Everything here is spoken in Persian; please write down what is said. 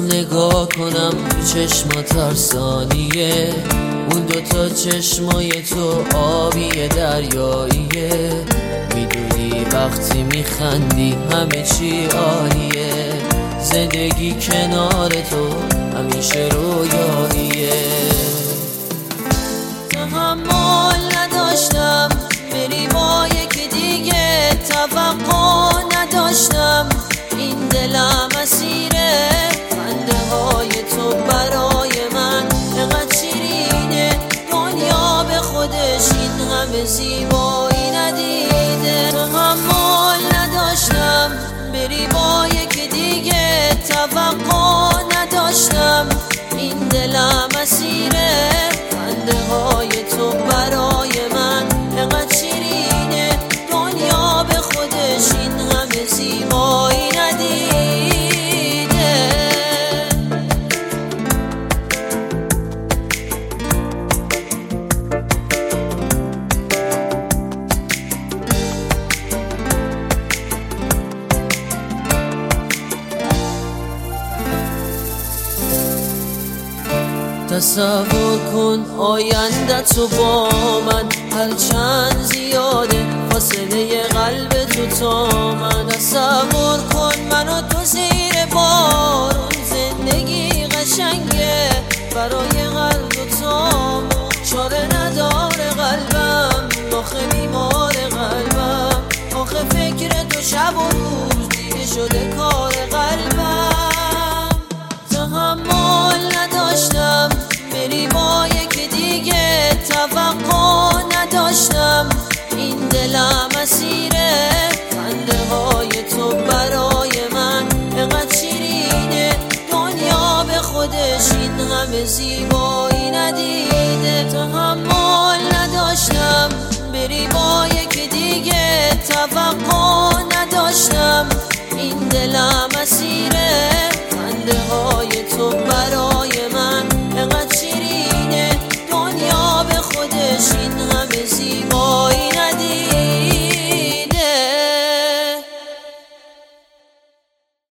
نگاه کنم تو چشمات هر ثانیه، اون دوتا چشمای تو آبی دریاییه. میدونی وقتی میخندی همه چی عالیه، زندگی کنار تو همیشه رویاییه. تحمل نداشتم بری با یکی دیگه، توقع نداشتم این دلم اسیره. خنده های تو برای من انقدر شیرینه، دنیا به خودش این همه زیبایی ندیده. تحمل نداشتم بری با یکی دیگه، توقع نداشتم این دلم اسیره. خنده های تو برای من انقدر شیرینه، دنیا به خودش این همه زیبایی ندیده. تصور کن آینده تو با من، هرچند زیاده فاصله قلب تو تا من. تصور کن منو تو زیر بارون، زندگی قشنگه برای قلب تامون. چاره نداره قلبم، آخه بیمار قلبم، آخه فکر تو شب و روز دیگه شده کار قلبم. تحمل نداشتم بری با یکی دیگه، توقع نداشتم این دلم اسیره. خنده های تو برای من انقدر شیرینه، دنیا به خودش این همه زیبا